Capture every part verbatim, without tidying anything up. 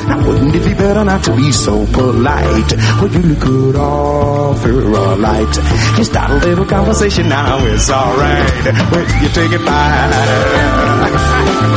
Now wouldn't it be better not to be so polite? Well, you could offer a light. You start a little conversation now, it's alright. When you take it by.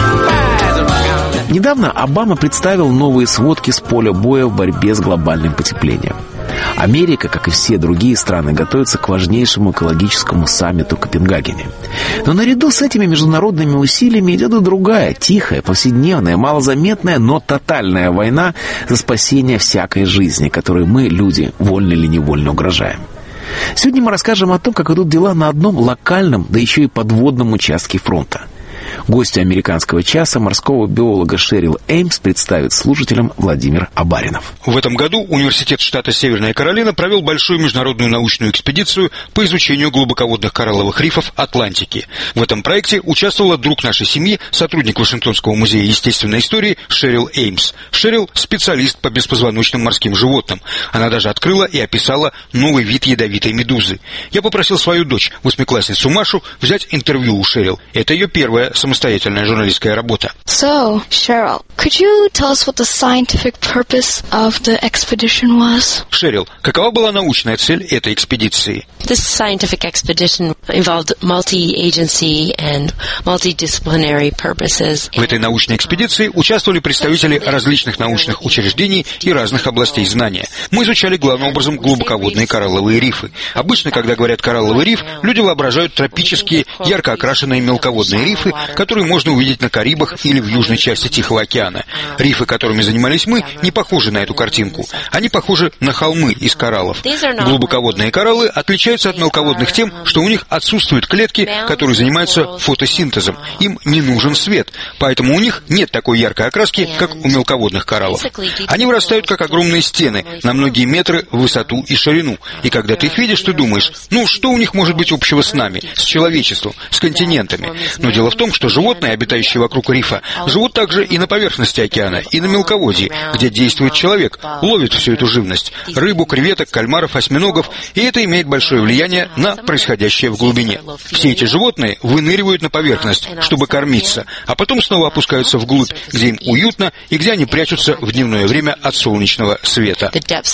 Недавно Обама представил новые сводки с поля боя в борьбе с глобальным потеплением. Америка, как и все другие страны, готовится к важнейшему экологическому саммиту в Копенгагене. Но наряду с этими международными усилиями идет и другая, тихая, повседневная, малозаметная, но тотальная война за спасение всякой жизни, которой мы, люди, вольно или невольно угрожаем. Сегодня мы расскажем о том, как идут дела на одном локальном, да еще и подводном участке фронта. Гостью американского часа морского биолога Шерил Эймс представит слушателям Владимир Абаринов. В этом году Университет штата Северная Каролина провел большую международную научную экспедицию по изучению глубоководных коралловых рифов Атлантики. В этом проекте участвовала друг нашей семьи, сотрудник Вашингтонского музея естественной истории Шерил Эймс. Шерил – специалист по беспозвоночным морским животным. Она даже открыла и описала новый вид ядовитой медузы. Я попросил свою дочь, восьмиклассницу Машу, взять интервью у Шерил. Это ее первая самостоятельная журналистская работа. So, Cheryl, could you tell us what the scientific purpose of the expedition was? Шерил, какова была научная цель этой экспедиции? This scientific expedition involved multi-agency and multidisciplinary purposes. В этой научной экспедиции участвовали представители различных научных учреждений и разных областей знания. Мы изучали главным образом глубоководные коралловые рифы. Обычно, когда говорят коралловый риф, люди воображают тропические, ярко окрашенные мелководные рифы, которые можно увидеть на Карибах или в южной части Тихого океана. Рифы, которыми занимались мы, не похожи на эту картинку. Они похожи на холмы из кораллов. Глубоководные кораллы отличаются от мелководных тем, что у них отсутствуют клетки, которые занимаются фотосинтезом. Им не нужен свет, поэтому у них нет такой яркой окраски, как у мелководных кораллов. Они вырастают, как огромные стены, на многие метры в высоту и ширину. И когда ты их видишь, ты думаешь, ну, что у них может быть общего с нами, с человечеством, с континентами? Но дело в том, что животные, обитающие вокруг рифа, живут также и на поверхности океана, и на мелководье, где действует человек, ловит всю эту живность, рыбу, креветок, кальмаров, осьминогов, и это имеет большое влияние на происходящее в глубине. Все эти животные выныривают на поверхность, чтобы кормиться, а потом снова опускаются вглубь, где им уютно и где они прячутся в дневное время от солнечного света.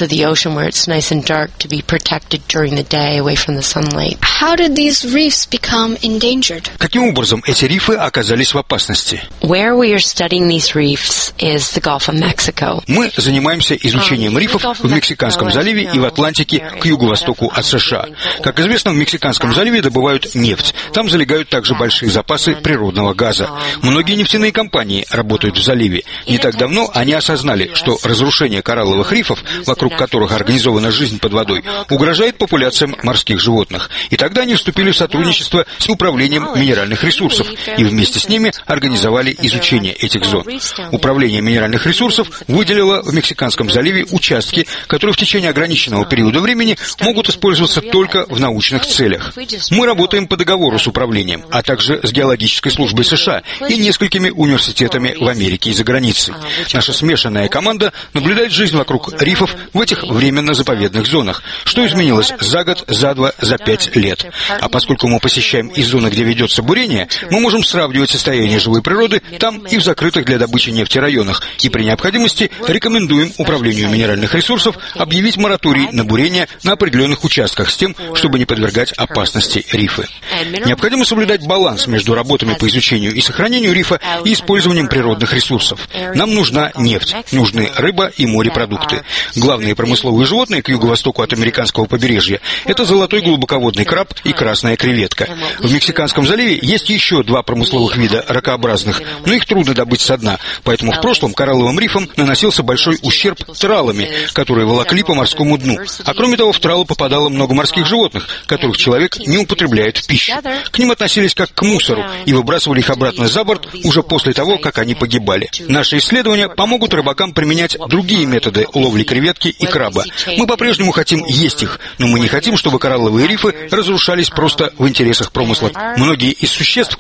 How did these reefs become endangered? Каким образом эти рифы оказались в опасности? Where we are studying these reefs is the Gulf of Mexico. Мы занимаемся изучением рифов в Мексиканском заливе и в Атлантике к юго-востоку от США. Как известно, в Мексиканском заливе добывают нефть. Там залегают также большие запасы природного газа. Многие нефтяные компании работают в заливе. Не так давно они осознали, что разрушение коралловых рифов, вокруг которых организована жизнь под водой, угрожает популяциям морских животных. И тогда они вступили в сотрудничество с Управлением минеральных ресурсов и вместе с ними организовали изучение этих зон. Управление минеральных ресурсов выделило в Мексиканском заливе участки, которые в течение ограниченного периода времени могут использоваться только в научных целях. Мы работаем по договору с управлением, а также с геологической службой США и несколькими университетами в Америке и за границей. Наша смешанная команда наблюдает жизнь вокруг рифов в этих временно заповедных зонах, что изменилось за год, за два, за пять лет. А поскольку мы посещаем и зоны, где ведется бурение, мы можем сравнивать состояние живой природы там и в закрытых для добычи нефти районах, и при необходимости рекомендуем Управлению минеральных ресурсов объявить мораторий на бурение на определенных участках с тем, чтобы не подвергать опасности рифы. Необходимо соблюдать баланс между работами по изучению и сохранению рифа и использованием природных ресурсов. Нам нужна нефть, нужны рыба и морепродукты. Главные промысловые животные к юго-востоку от американского побережья – это золотой глубоководный краб и красная креветка. В Мексиканском заливе есть еще два промысловых вида ракообразных, но их трудно добыть со дна, поэтому в прошлом коралловым рифам наносился большой ущерб тралами, которые волокли по морскому дну. А кроме того, в тралы попадало много морских животных, которых человек не употребляет в пищу. К ним относились как к мусору и выбрасывали их обратно за борт уже после того, как они погибали. Наши исследования помогут рыбакам применять другие методы ловли креветки и краба. Мы по-прежнему хотим есть их, но мы не хотим, чтобы коралловые рифы разрушались просто в интересах промысла. Многие из существ, которых мы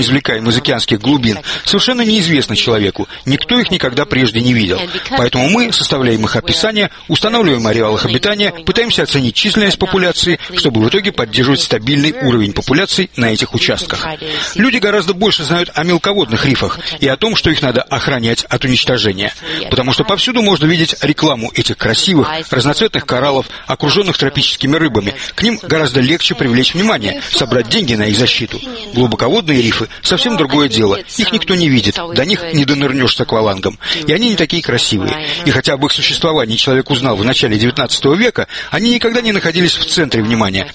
извлекаем из океанских глубин, совершенно неизвестны человеку. Никто их никогда прежде не видел. Поэтому мы составляем их описание, устанавливаем ареал их обитания, пытаемся оценить численность популяции, чтобы в итоге поддерживать стабильный уровень популяций на этих участках. Люди гораздо больше знают о мелководных рифах и о том, что их надо охранять от уничтожения. Потому что повсюду можно видеть рекламу этих красивых, разноцветных кораллов, окруженных тропическими рыбами. К ним гораздо легче привлечь внимание, собрать деньги на их защиту. Глубоководные рифы — совсем другое дело. Их никто не видит, до них не донырнешь с аквалангом. И они не такие красивые. И хотя об их существовании человек узнал в начале девятнадцатого века, они никогда не находились в центре внимания.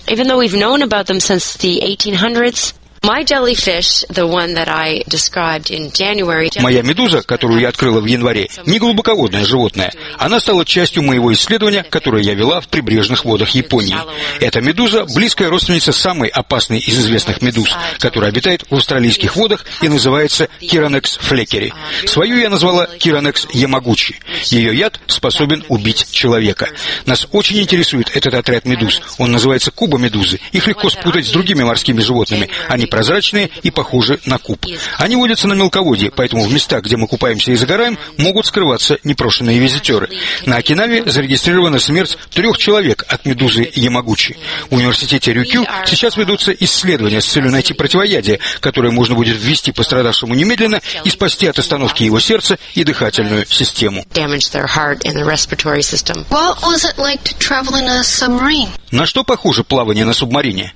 My jellyfish, the one that I described in January. Моя медуза, которую я открыла в январе, не глубоководное животное. Она стала частью моего исследования, которое я вела в прибрежных водах Японии. Эта медуза — близкая родственница самой опасной из известных медуз, которая обитает в австралийских водах и называется Chironex fleckeri. Свою я назвала Chironex ямагучи. Ее яд способен убить человека. Нас очень интересует этот отряд медуз. Он называется куба-медузы. Их легко спутать с другими морскими животными. Они прозрачные и похожи на куб. Они водятся на мелководье, поэтому в местах, где мы купаемся и загораем, могут скрываться непрошенные визитеры. На Окинаве зарегистрирована смерть трех человек от медузы ямагучи. В университете Рюкю сейчас ведутся исследования с целью найти противоядие, которое можно будет ввести пострадавшему немедленно и спасти от остановки его сердца и дыхательную систему. На что похоже плавание на субмарине?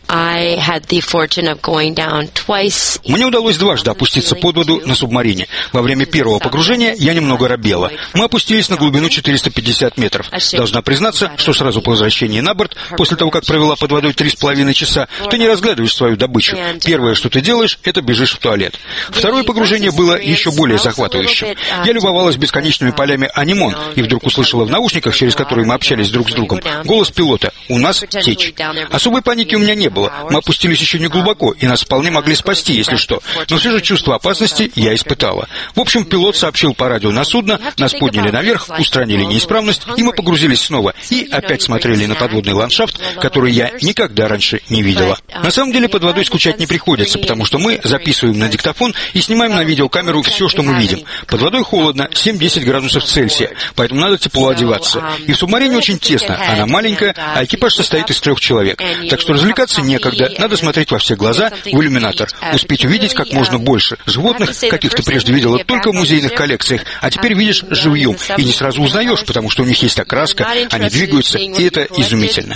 Мне удалось дважды опуститься под воду на субмарине. Во время первого погружения я немного робела. Мы опустились на глубину четыреста пятьдесят метров. Должна признаться, что сразу по возвращении на борт, после того, как провела под водой три с половиной часа, ты не разглядываешь свою добычу. Первое, что ты делаешь, это бежишь в туалет. Второе погружение было еще более захватывающим. Я любовалась бесконечными полями анимон и вдруг услышала в наушниках, через которые мы общались друг с другом, голос пилота: «У нас течь». Особой паники у меня не было. Мы опустились еще не глубоко, и нас вполне могли спасти, если что. Но все же чувство опасности я испытала. В общем, пилот сообщил по радио на судно, нас подняли наверх, устранили неисправность, и мы погрузились снова. И опять смотрели на подводный ландшафт, который я никогда раньше не видела. На самом деле под водой скучать не приходится, потому что мы записываем на диктофон и снимаем на видеокамеру все, что мы видим. Под водой холодно, семь-десять градусов Цельсия, поэтому надо тепло одеваться. И в субмарине очень тесно, она маленькая, а экипаж состоит из трех человек. Так что развлекаться некогда, надо смотреть во все глаза в иллюминатор, успеть увидеть как можно больше животных, каких ты прежде видела только в музейных коллекциях, а теперь видишь живьем, и не сразу узнаешь, потому что у них есть окраска, они двигаются, и это изумительно.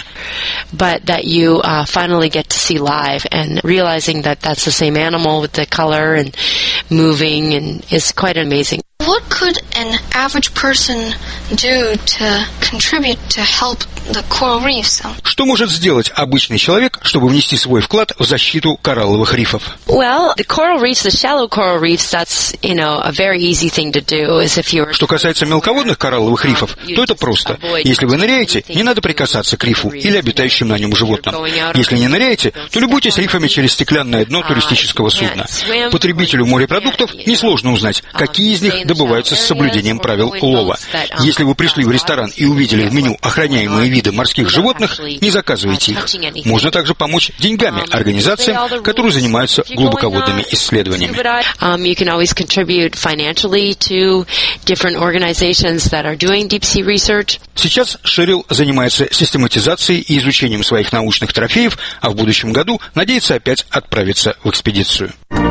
What could an average person do to contribute to help the coral reefs? Что может сделать обычный человек, чтобы внести свой вклад в защиту коралловых рифов? Well, the coral reefs, the shallow coral reefs, that's, you know, a very easy thing to do. Is if you're... Что касается мелководных коралловых рифов, то это просто. Если вы ныряете, не надо прикасаться к рифу или обитающим на нем животным. Если не ныряете, то любуйтесь рифами через стеклянное дно туристического судна. Потребителю морепродуктов несложно узнать, какие из них добываются с соблюдением правил лова. Если вы пришли в ресторан и увидели в меню охраняемые виды морских животных, не заказывайте их. Можно также помочь деньгами организациям, которые занимаются глубоководными исследованиями. Сейчас Шерил занимается систематизацией и изучением своих научных трофеев, а в будущем году надеется опять отправиться в экспедицию.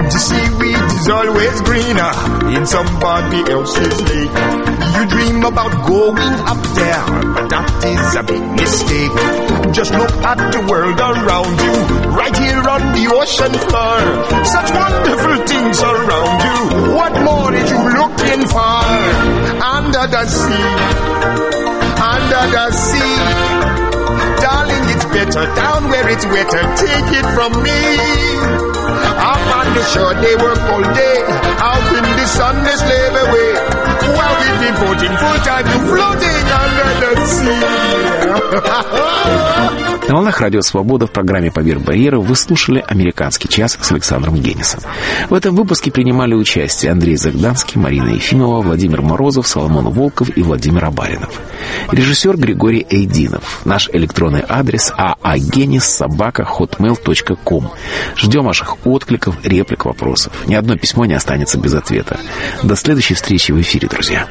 Else's lake. You dream about going up there, but that is a big mistake. Just look at the world around you, right here on the ocean floor. Such wonderful things around you. What more are you looking for? Under the sea, under the sea. Darling, it's better down where it's wetter. Take it from me. Up on the shore they work all day, out in the sun they slave away, while we've been devoting full time to floating under the sea. На волнах Радио Свобода в программе «Поверх барьера» вы слушали «Американский час» с Александром Генисом. В этом выпуске принимали участие Андрей Загданский, Марина Ефимова, Владимир Морозов, Соломон Волков и Владимир Абаринов. Режиссер Григорий Эйдинов. Наш электронный адрес аагенис собака хотмейл точка ком. Ждем ваших откликов, реплик, вопросов. Ни одно письмо не останется без ответа. До следующей встречи в эфире, друзья.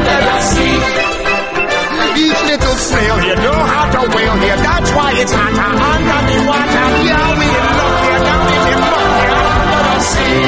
Each little snail here know how to wail here. That's why it's hotter under the water. Yeah, we love here down in the mud here under the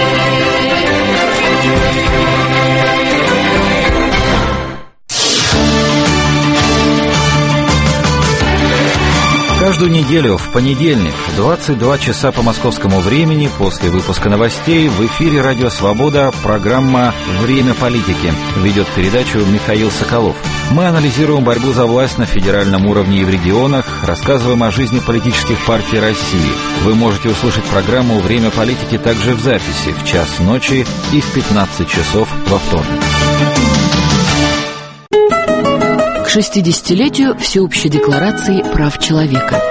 sea. Каждую неделю в понедельник в двадцать два часа по московскому времени после выпуска новостей в эфире «Радио Свобода» программа «Время политики». Ведет передачу Михаил Соколов. Мы анализируем борьбу за власть на федеральном уровне и в регионах, рассказываем о жизни политических партий России. Вы можете услышать программу «Время политики» также в записи в час ночи и в пятнадцать часов во вторник. К шестидесятилетию Всеобщей декларации прав человека.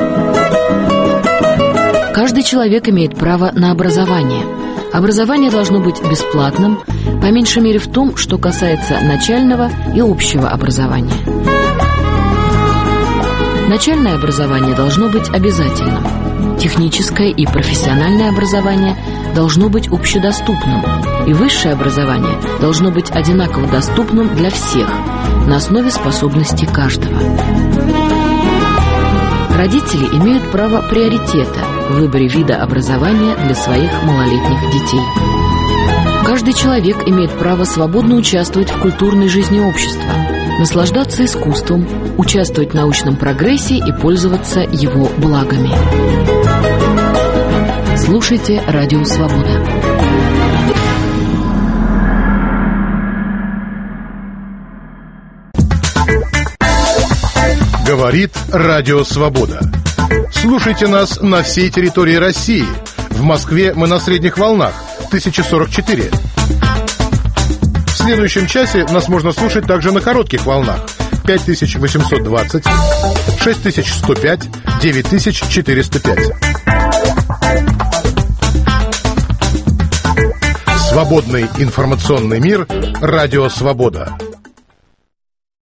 Каждый человек имеет право на образование. Образование должно быть бесплатным, по меньшей мере в том, что касается начального и общего образования. Начальное образование должно быть обязательным. Техническое и профессиональное образование должно быть общедоступным. И высшее образование должно быть одинаково доступным для всех, на основе способностей каждого. Родители имеют право приоритета в выборе вида образования для своих малолетних детей. Каждый человек имеет право свободно участвовать в культурной жизни общества, наслаждаться искусством, участвовать в научном прогрессе и пользоваться его благами. Слушайте «Радио Свобода». Говорит Радио Свобода. Слушайте нас на всей территории России. В Москве мы на средних волнах тысяча сорок четыре. В следующем часе нас можно слушать также на коротких волнах пять тысяч восемьсот двадцать, шесть тысяч сто пять, девять тысяч четыреста пять. Свободный информационный мир. Радио Свобода.